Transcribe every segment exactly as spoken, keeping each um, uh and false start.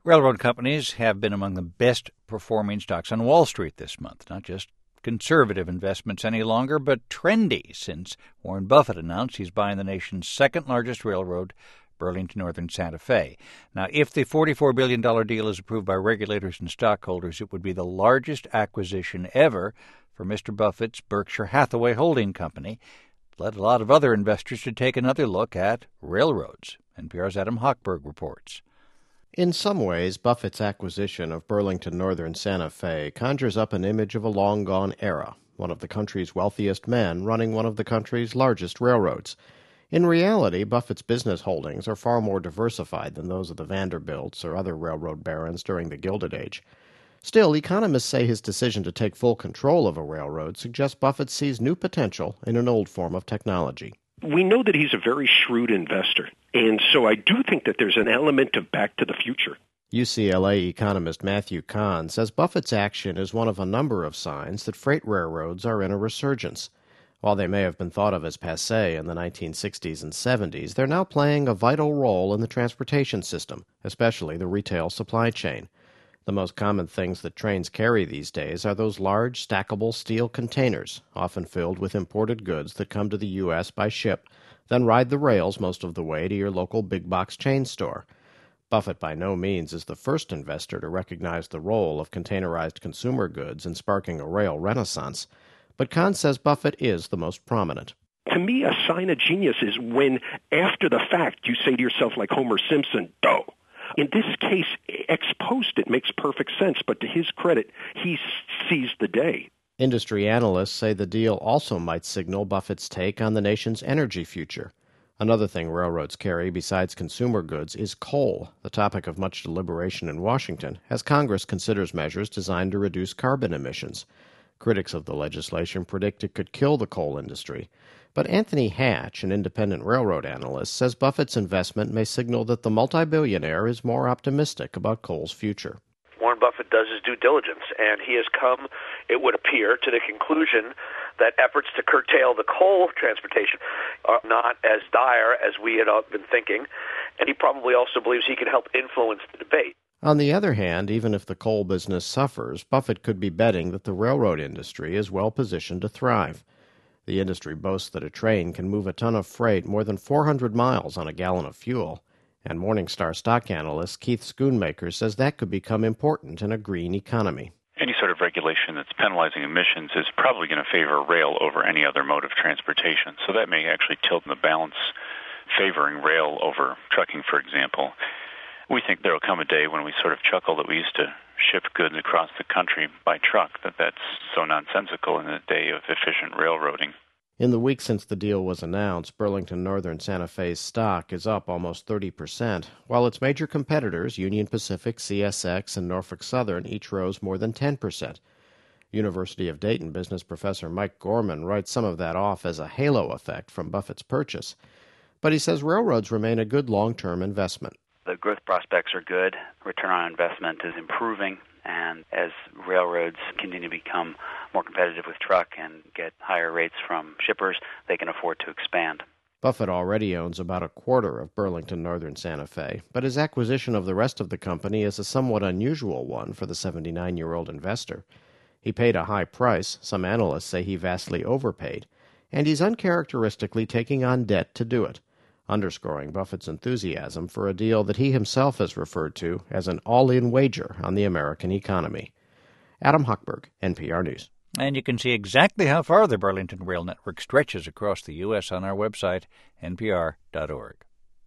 Railroad companies have been among the best performing stocks on Wall Street this month, not just conservative investments any longer, but trendy, since Warren Buffett announced he's buying the nation's second largest railroad, Burlington Northern Santa Fe. Now, if the forty-four billion dollars deal is approved by regulators and stockholders, it would be the largest acquisition ever for Mister Buffett's Berkshire Hathaway Holding Company. It led a lot of other investors to take another look at railroads. N P R's Adam Hochberg reports. In some ways, Buffett's acquisition of Burlington Northern Santa Fe conjures up an image of a long-gone era, one of the country's wealthiest men running one of the country's largest railroads. In reality, Buffett's business holdings are far more diversified than those of the Vanderbilts or other railroad barons during the Gilded Age. Still, economists say his decision to take full control of a railroad suggests Buffett sees new potential in an old form of technology. We know that he's a very shrewd investor, and so I do think that there's an element of back to the future. U C L A economist Matthew Kahn says Buffett's action is one of a number of signs that freight railroads are in a resurgence. While they may have been thought of as passé in the nineteen sixties and seventies, they're now playing a vital role in the transportation system, especially the retail supply chain. The most common things that trains carry these days are those large, stackable steel containers, often filled with imported goods that come to the U S by ship, then ride the rails most of the way to your local big-box chain store. Buffett by no means is the first investor to recognize the role of containerized consumer goods in sparking a rail renaissance, but Kahn says Buffett is the most prominent. To me, a sign of genius is when, after the fact, you say to yourself like Homer Simpson, "Doh." In this case, ex post, it makes perfect sense, but to his credit, he seized the day. Industry analysts say the deal also might signal Buffett's take on the nation's energy future. Another thing railroads carry besides consumer goods is coal, the topic of much deliberation in Washington, as Congress considers measures designed to reduce carbon emissions. Critics of the legislation predict it could kill the coal industry. But Anthony Hatch, an independent railroad analyst, says Buffett's investment may signal that the multi-billionaire is more optimistic about coal's future. Warren Buffett does his due diligence, and he has come, it would appear, to the conclusion that efforts to curtail the coal transportation are not as dire as we had been thinking, and he probably also believes he can help influence the debate. On the other hand, even if the coal business suffers, Buffett could be betting that the railroad industry is well positioned to thrive. The industry boasts that a train can move a ton of freight more than four hundred miles on a gallon of fuel, and Morningstar stock analyst Keith Schoonmaker says that could become important in a green economy. Any sort of regulation that's penalizing emissions is probably going to favor rail over any other mode of transportation, so that may actually tilt the balance favoring rail over trucking, for example. We think there will come a day when we sort of chuckle that we used to ship goods across the country by truck, that that's so nonsensical in the day of efficient railroading. In the week since the deal was announced, Burlington Northern Santa Fe's stock is up almost thirty percent, while its major competitors, Union Pacific, C S X, and Norfolk Southern, each rose more than ten percent. University of Dayton business professor Mike Gorman writes some of that off as a halo effect from Buffett's purchase. But he says railroads remain a good long-term investment. The growth prospects are good, return on investment is improving, and as railroads continue to become more competitive with truck and get higher rates from shippers, they can afford to expand. Buffett already owns about a quarter of Burlington Northern Santa Fe, but his acquisition of the rest of the company is a somewhat unusual one for the seventy-nine-year-old investor. He paid a high price, some analysts say he vastly overpaid, and he's uncharacteristically taking on debt to do it, underscoring Buffett's enthusiasm for a deal that he himself has referred to as an all-in wager on the American economy. Adam Hochberg, N P R News. And you can see exactly how far the Burlington Rail Network stretches across the U S on our website, N P R dot org.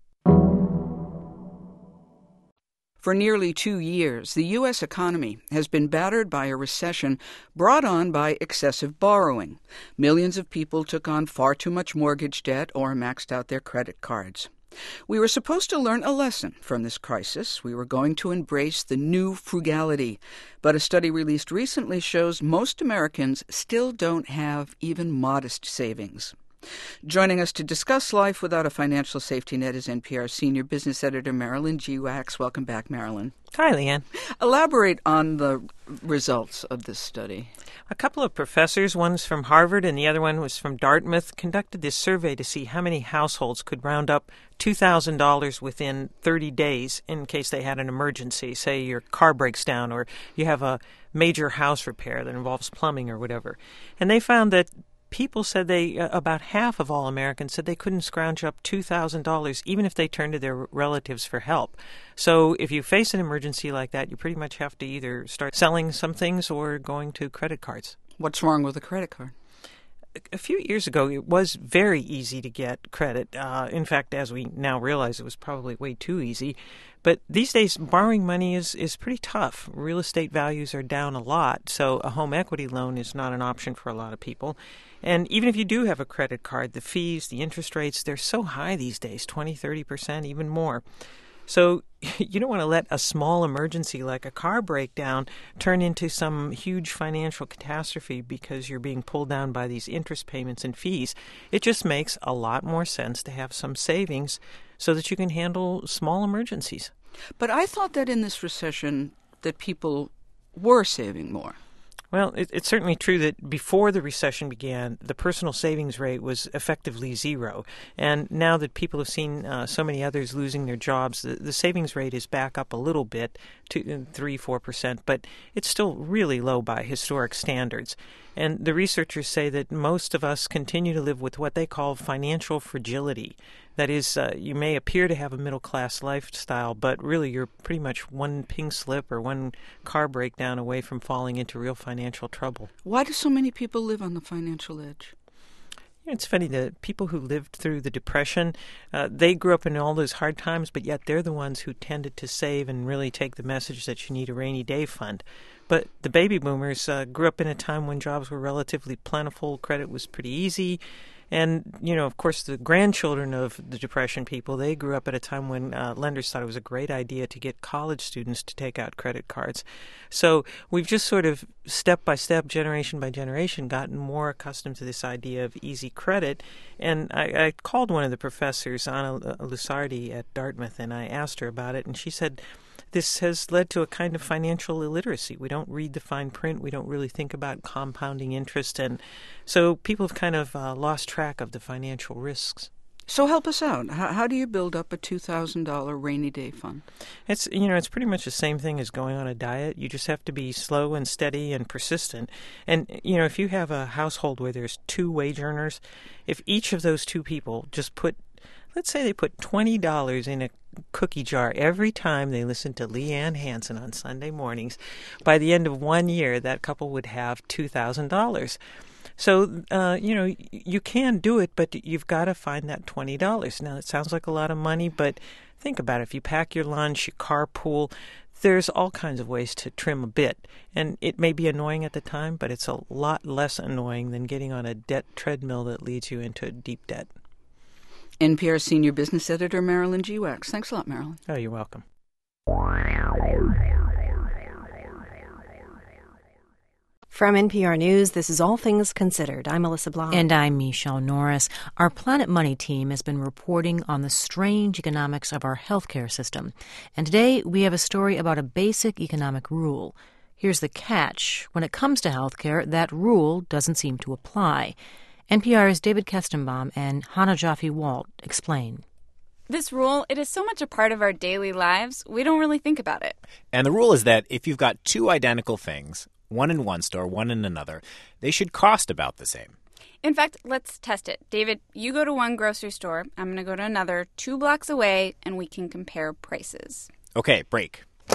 For nearly two years, the U S economy has been battered by a recession brought on by excessive borrowing. Millions of people took on far too much mortgage debt or maxed out their credit cards. We were supposed to learn a lesson from this crisis. We were going to embrace the new frugality. But a study released recently shows most Americans still don't have even modest savings. Joining us to discuss life without a financial safety net is N P R senior business editor Marilyn G. Wax. Welcome back, Marilyn. Hi, Leanne. Elaborate on the results of this study. A couple of professors, one's from Harvard and the other one was from Dartmouth, conducted this survey to see how many households could round up two thousand dollars within thirty days in case they had an emergency. Say your car breaks down or you have a major house repair that involves plumbing or whatever. And they found that people said they, uh, about half of all Americans said they couldn't scrounge up two thousand dollars even if they turned to their relatives for help. So if you face an emergency like that, you pretty much have to either start selling some things or going to credit cards. What's wrong with a credit card? A few years ago, it was very easy to get credit. Uh, in fact, as we now realize, it was probably way too easy. But these days, borrowing money is, is pretty tough. Real estate values are down a lot, so a home equity loan is not an option for a lot of people. And even if you do have a credit card, the fees, the interest rates, they're so high these days, twenty, thirty percent, even more. So you don't want to let a small emergency like a car breakdown turn into some huge financial catastrophe because you're being pulled down by these interest payments and fees. It just makes a lot more sense to have some savings so that you can handle small emergencies. But I thought that in this recession that people were saving more. Well, it, it's certainly true that before the recession began, the personal savings rate was effectively zero. And now that people have seen uh, so many others losing their jobs, the, the savings rate is back up a little bit to three, four percent, but it's still really low by historic standards. And the researchers say that most of us continue to live with what they call financial fragility. That is, uh, you may appear to have a middle-class lifestyle, but really you're pretty much one pink slip or one car breakdown away from falling into real financial trouble. Why do so many people live on the financial edge? It's funny, the people who lived through the Depression, uh, they grew up in all those hard times, but yet they're the ones who tended to save and really take the message that you need a rainy day fund. But the baby boomers uh, grew up in a time when jobs were relatively plentiful, credit was pretty easy. And, you know, of course, the grandchildren of the Depression people, they grew up at a time when uh, lenders thought it was a great idea to get college students to take out credit cards. So we've just sort of step by step, generation by generation, gotten more accustomed to this idea of easy credit. And I, I called one of the professors, Anna Lusardi at Dartmouth, and I asked her about it, and she said, this has led to a kind of financial illiteracy. We don't read the fine print. We don't really think about compounding interest. And so people have kind of uh, lost track of the financial risks. So help us out. How, how do you build up a two thousand dollars rainy day fund? It's, you know, it's pretty much the same thing as going on a diet. You just have to be slow and steady and persistent. And, you know, if you have a household where there's two wage earners, if each of those two people just put, let's say they put twenty dollars in a cookie jar every time they listen to Leanne Hansen on Sunday mornings, by the end of one year, that couple would have two thousand dollars. So, uh, you know, you can do it, but you've got to find that twenty dollars. Now, it sounds like a lot of money, but think about it. If you pack your lunch, you carpool, there's all kinds of ways to trim a bit. And it may be annoying at the time, but it's a lot less annoying than getting on a debt treadmill that leads you into deep debt. N P R senior business editor Marilyn G. Wax. Thanks a lot, Marilyn. Oh, you're welcome. From N P R News, this is All Things Considered. I'm Melissa Blanc. And I'm Michelle Norris. Our Planet Money team has been reporting on the strange economics of our healthcare system. And today we have a story about a basic economic rule. Here's the catch. When it comes to healthcare, that rule doesn't seem to apply. N P R's David Kestenbaum and Hannah Jaffe-Walt explain. This rule, it is so much a part of our daily lives, we don't really think about it. And the rule is that if you've got two identical things, one in one store, one in another, they should cost about the same. In fact, let's test it. David, you go to one grocery store, I'm going to go to another, two blocks away, and we can compare prices. Okay, break. So,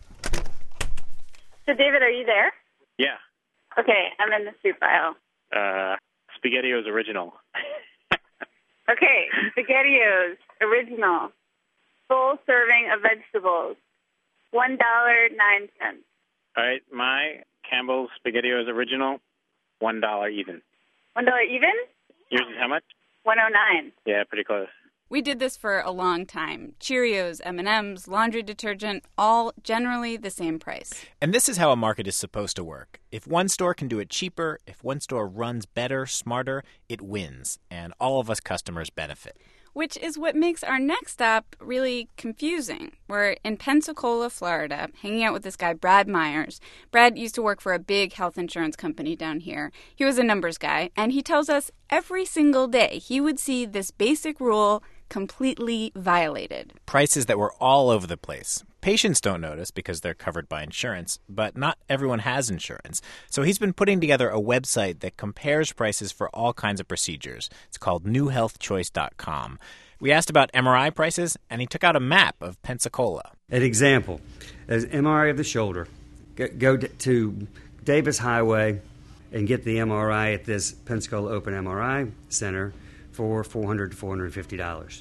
David, are you there? Yeah. Okay, I'm in the soup aisle. Uh... SpaghettiOs original. Okay, SpaghettiOs original. Full serving of vegetables. One dollar nine cents. All right, my Campbell's SpaghettiOs original. One dollar even. One dollar even? Yours is how much? One oh nine. Yeah, pretty close. We did this for a long time. Cheerios, M and M's, laundry detergent, all generally the same price. And this is how a market is supposed to work. If one store can do it cheaper, if one store runs better, smarter, it wins, and all of us customers benefit. Which is what makes our next stop really confusing. We're in Pensacola, Florida, hanging out with this guy, Brad Myers. Brad used to work for a big health insurance company down here. He was a numbers guy, and he tells us every single day he would see this basic rule completely violated. Prices that were all over the place. Patients don't notice because they're covered by insurance, but not everyone has insurance. So he's been putting together a website that compares prices for all kinds of procedures. It's called new health choice dot com. We asked about M R I prices, and he took out a map of Pensacola. An example, as M R I of the shoulder, go to Davis Highway and get the M R I at this Pensacola Open M R I Center for four hundred dollars to four hundred fifty dollars.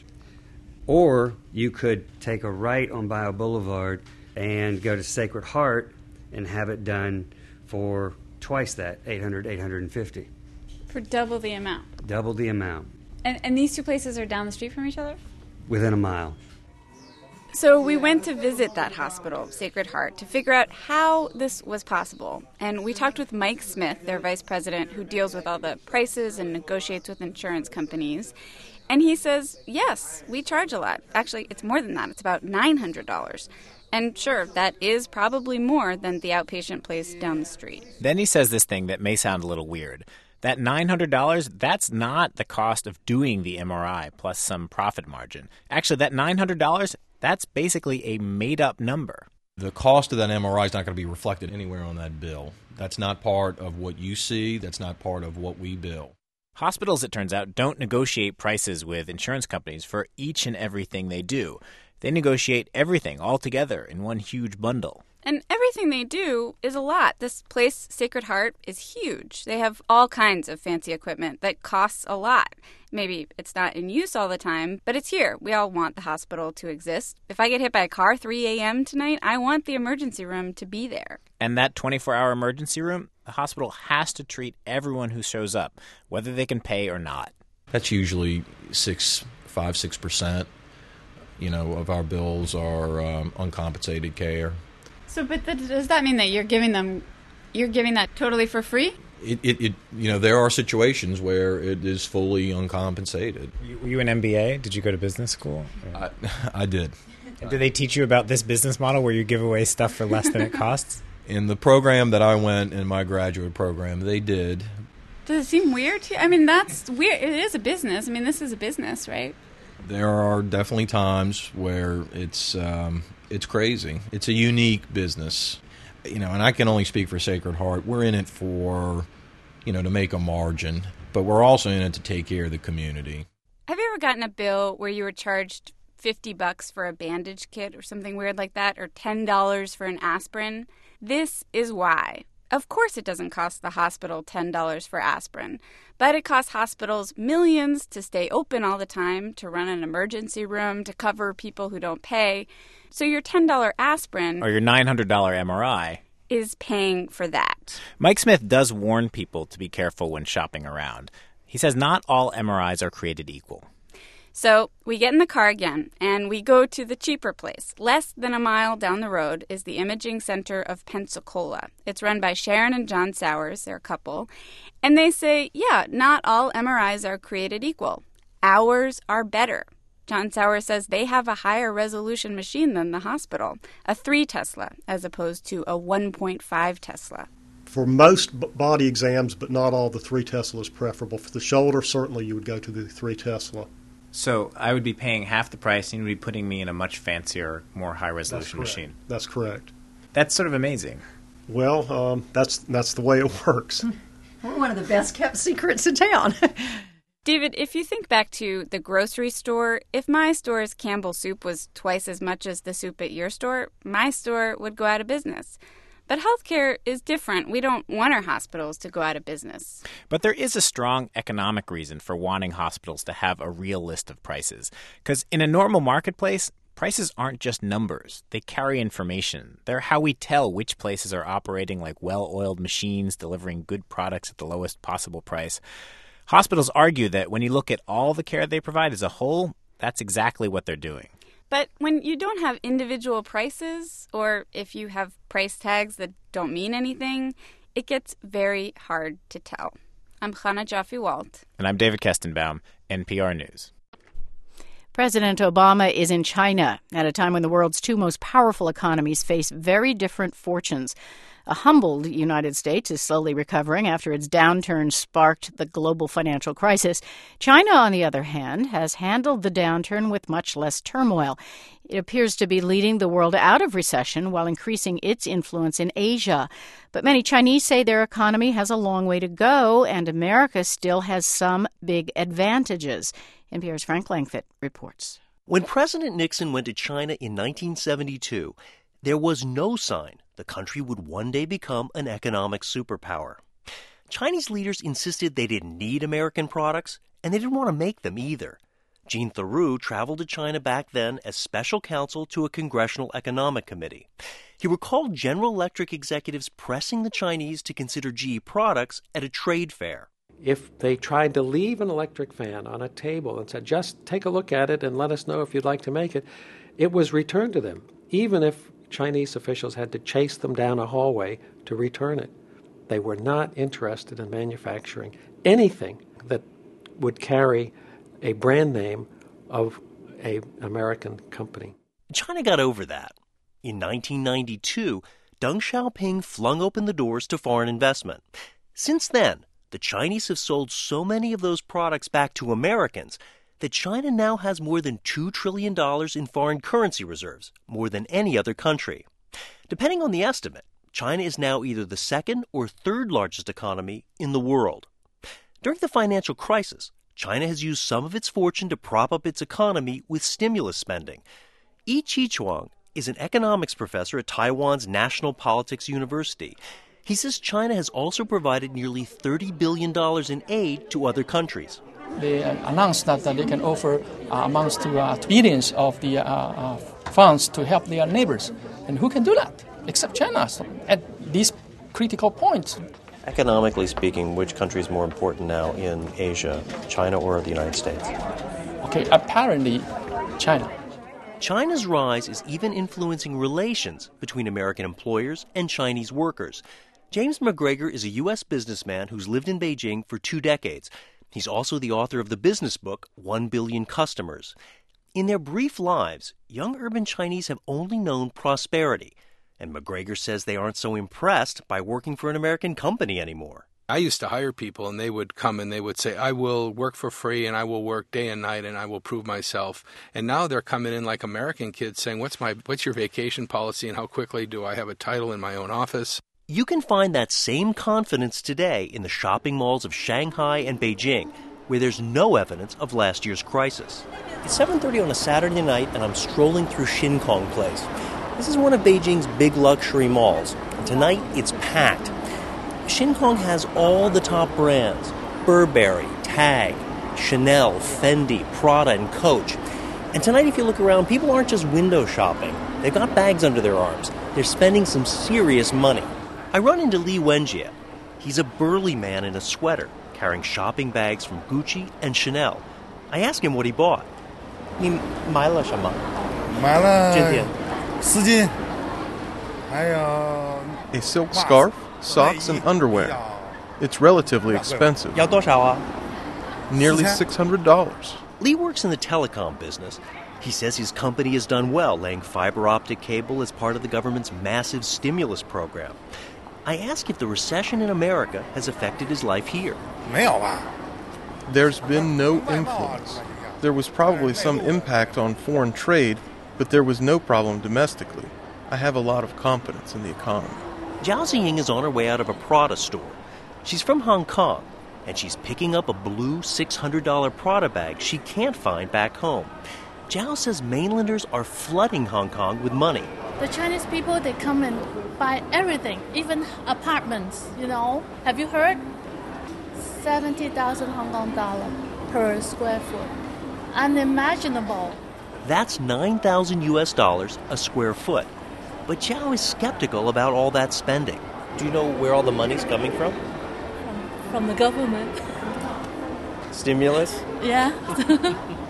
Or you could take a right on Bio Boulevard and go to Sacred Heart and have it done for twice that, eight hundred dollars, eight hundred fifty dollars. For double the amount. Double the amount. And, and these two places are down the street from each other? Within a mile. So we went to visit that hospital, Sacred Heart, to figure out how this was possible. And we talked with Mike Smith, their vice president, who deals with all the prices and negotiates with insurance companies. And he says, yes, we charge a lot. Actually, it's more than that. It's about nine hundred dollars. And sure, that is probably more than the outpatient place down the street. Then he says this thing that may sound a little weird. That nine hundred dollars, that's not the cost of doing the M R I plus some profit margin. Actually, that nine hundred dollars, that's basically a made-up number. The cost of that M R I is not going to be reflected anywhere on that bill. That's not part of what you see. That's not part of what we bill. Hospitals, it turns out, don't negotiate prices with insurance companies for each and everything they do. They negotiate everything all together in one huge bundle. And everything they do is a lot. This place, Sacred Heart, is huge. They have all kinds of fancy equipment that costs a lot. Maybe it's not in use all the time, but it's here. We all want the hospital to exist. If I get hit by a car three a.m. tonight, I want the emergency room to be there. And that twenty-four hour emergency room, the hospital has to treat everyone who shows up, whether they can pay or not. That's usually six, five, six percent, you know, of our bills are um, uncompensated care. So, but th- does that mean that you're giving them, you're giving that totally for free? It, it, it, you know, there are situations where it is fully uncompensated. Were you an M B A? Did you go to business school? I, I did. And did they teach you about this business model where you give away stuff for less than it costs? In the program that I went in my graduate program, they did. Does it seem weird to you? I mean, that's weird. It is a business. I mean, this is a business, right? There are definitely times where it's um, it's crazy. It's a unique business, you know. And I can only speak for Sacred Heart. We're in it for, you know, to make a margin, but we're also in it to take care of the community. Have you ever gotten a bill where you were charged fifty bucks for a bandage kit or something weird like that, or ten dollars for an aspirin? This is why. Of course it doesn't cost the hospital ten dollars for aspirin, but it costs hospitals millions to stay open all the time, to run an emergency room, to cover people who don't pay. So your ten dollars aspirin... or your nine hundred dollars M R I... is paying for that. Mike Smith does warn people to be careful when shopping around. He says not all M R Is are created equal. So we get in the car again, and we go to the cheaper place. Less than a mile down the road is the Imaging Center of Pensacola. It's run by Sharon and John Sowers, they're a couple. And they say, yeah, not all M R Is are created equal. Ours are better. John Sowers says they have a higher resolution machine than the hospital, a three Tesla, as opposed to a one point five Tesla. For most b- body exams, but not all, the three Tesla is preferable. For the shoulder, certainly you would go to the three Tesla. So I would be paying half the price and you would be putting me in a much fancier, more high-resolution That's machine. That's correct. That's sort of amazing. Well, um, that's that's the way it works. We're one of the best-kept secrets in town. David, if you think back to the grocery store, if my store's Campbell soup was twice as much as the soup at your store, my store would go out of business. But healthcare is different. We don't want our hospitals to go out of business. But there is a strong economic reason for wanting hospitals to have a real list of prices. Because in a normal marketplace, prices aren't just numbers. They carry information. They're how we tell which places are operating like well-oiled machines, delivering good products at the lowest possible price. Hospitals argue that when you look at all the care they provide as a whole, That's exactly what they're doing. But when you don't have individual prices, or if you have price tags that don't mean anything, it gets very hard to tell. I'm Chana Joffe-Walt. And I'm David Kestenbaum, N P R News. President Obama is in China at a time when the world's two most powerful economies face very different fortunes. A humbled United States is slowly recovering after its downturn sparked the global financial crisis. China, on the other hand, has handled the downturn with much less turmoil. It appears to be leading the world out of recession while increasing its influence in Asia. But many Chinese say their economy has a long way to go, and America still has some big advantages. N P R's Frank Langfitt reports. When President Nixon went to China in nineteen seventy-two, there was no sign the country would one day become an economic superpower. Chinese leaders insisted they didn't need American products, and they didn't want to make them either. Gene Theroux traveled to China back then as special counsel to a congressional economic committee. He recalled General Electric executives pressing the Chinese to consider G E products at a trade fair. If they tried to leave an electric fan on a table and said, just take a look at it and let us know if you'd like to make it, it was returned to them, even if Chinese officials had to chase them down a hallway to return it. They were not interested in manufacturing anything that would carry a brand name of an American company. China got over that. In nineteen ninety-two, Deng Xiaoping flung open the doors to foreign investment. Since then, the Chinese have sold so many of those products back to Americans that China now has more than two trillion dollars in foreign currency reserves, more than any other country. Depending on the estimate, China is now either the second or third largest economy in the world. During the financial crisis, China has used some of its fortune to prop up its economy with stimulus spending. Yi Chi-chuang is an economics professor at Taiwan's National Politics University. He says China has also provided nearly thirty billion dollars in aid to other countries. They announced that they can offer uh, amounts to uh, billions of the uh, uh, funds to help their neighbors. And who can do that except China so at these critical points? Economically speaking, which country is more important now in Asia, China or the United States? Okay, apparently China. China's rise is even influencing relations between American employers and Chinese workers. James McGregor is a U S businessman who's lived in Beijing for two decades. He's also the author of the business book, One Billion Customers. In their brief lives, young urban Chinese have only known prosperity. And McGregor says they aren't so impressed by working for an American company anymore. I used to hire people, and they would come and they would say, I will work for free, and I will work day and night, and I will prove myself. And now they're coming in like American kids saying, what's my, what's your vacation policy, and how quickly do I have a title in my own office? You can find that same confidence today in the shopping malls of Shanghai and Beijing, where there's no evidence of last year's crisis. It's seven thirty on a Saturday night, and I'm strolling through Shin Kong Place. This is one of Beijing's big luxury malls, and tonight it's packed. Shin Kong has all the top brands: Burberry, Tag, Chanel, Fendi, Prada, and Coach. And tonight, if you look around, people aren't just window shopping. They've got bags under their arms. They're spending some serious money. I run into Li Wenjie. He's a burly man in a sweater, carrying shopping bags from Gucci and Chanel. I ask him what he bought. 你买了什么？ 买了今天丝巾，还有 a silk scarf, socks, and underwear. It's relatively expensive. 要多少啊？ Nearly six hundred dollars. Lee works in the telecom business. He says his company has done well laying fiber optic cable as part of the government's massive stimulus program. I ask if the recession in America has affected his life here. 没有吧？ There's been no influence. There was probably some impact on foreign trade, but there was no problem domestically. I have a lot of confidence in the economy. Zhao Ziying is on her way out of a Prada store. She's from Hong Kong, and she's picking up a blue six hundred dollars Prada bag she can't find back home. Zhao says mainlanders are flooding Hong Kong with money. The Chinese people, they come and buy everything, even apartments, you know. Have you heard? seventy thousand Hong Kong dollar per square foot. Unimaginable. That's nine thousand U S dollars a square foot. But Zhao is skeptical about all that spending. Do you know where all the money's coming from? From, from the government. Stimulus? Yeah.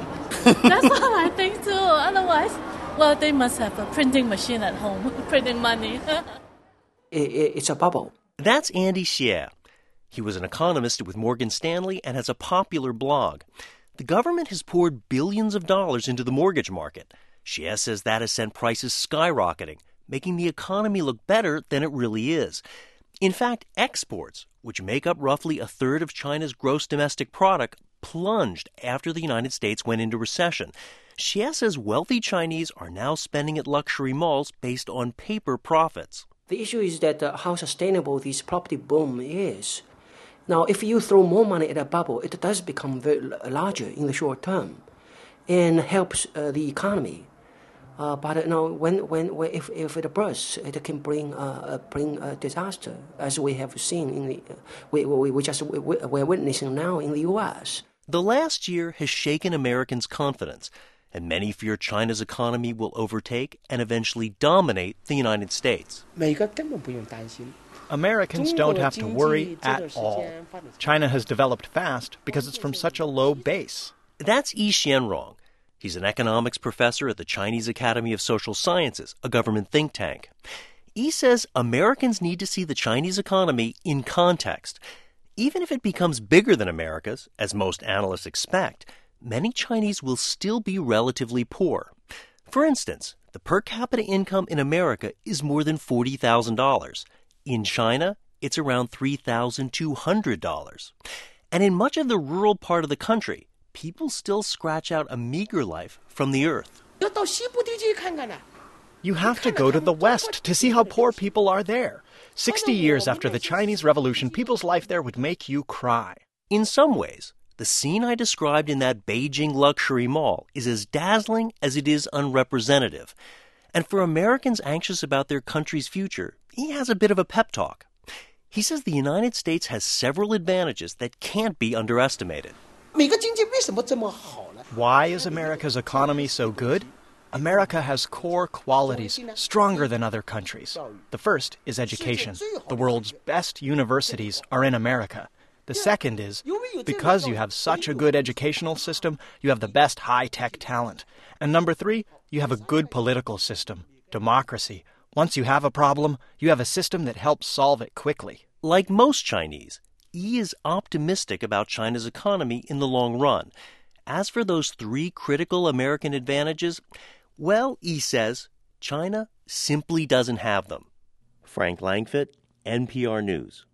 That's what I think too. Otherwise, well, they must have a printing machine at home, printing money. it, it, it's a bubble. That's Andy Xie. He was an economist with Morgan Stanley and has a popular blog. The government has poured billions of dollars into the mortgage market. Xie says that has sent prices skyrocketing, making the economy look better than it really is. In fact, exports, which make up roughly a third of China's gross domestic product, plunged after the United States went into recession. Xie says wealthy Chinese are now spending at luxury malls based on paper profits. The issue is that uh, how sustainable this property boom is. Now, if you throw more money at a bubble, it does become very larger in the short term and helps uh, the economy. Uh, but you know, when, when, when if, if it bursts, it can bring uh, bring a disaster, as we have seen in the uh, we, we we just we, we're witnessing now in the U S. The last year has shaken Americans' confidence, and many fear China's economy will overtake and eventually dominate the United States. Americans don't have to worry at all. China has developed fast because it's from such a low base. That's Yi Xianrong. He's an economics professor at the Chinese Academy of Social Sciences, a government think tank. Yi says Americans need to see the Chinese economy in context. Even if it becomes bigger than America's, as most analysts expect, many Chinese will still be relatively poor. For instance, the per capita income in America is more than forty thousand dollars. In China, it's around three thousand two hundred dollars. And in much of the rural part of the country, people still scratch out a meager life from the earth. You have to go to the West to see how poor people are there. Sixty years after the Chinese Revolution, people's life there would make you cry. In some ways, the scene I described in that Beijing luxury mall is as dazzling as it is unrepresentative. And for Americans anxious about their country's future, he has a bit of a pep talk. He says the United States has several advantages that can't be underestimated. Why is America's economy so good? America has core qualities stronger than other countries. The first is education. The world's best universities are in America. The second is, because you have such a good educational system, you have the best high-tech talent. And number three, you have a good political system, democracy. Once you have a problem, you have a system that helps solve it quickly. Like most Chinese, Yi is optimistic about China's economy in the long run. As for those three critical American advantages, well, Yi says, China simply doesn't have them. Frank Langfitt, N P R News.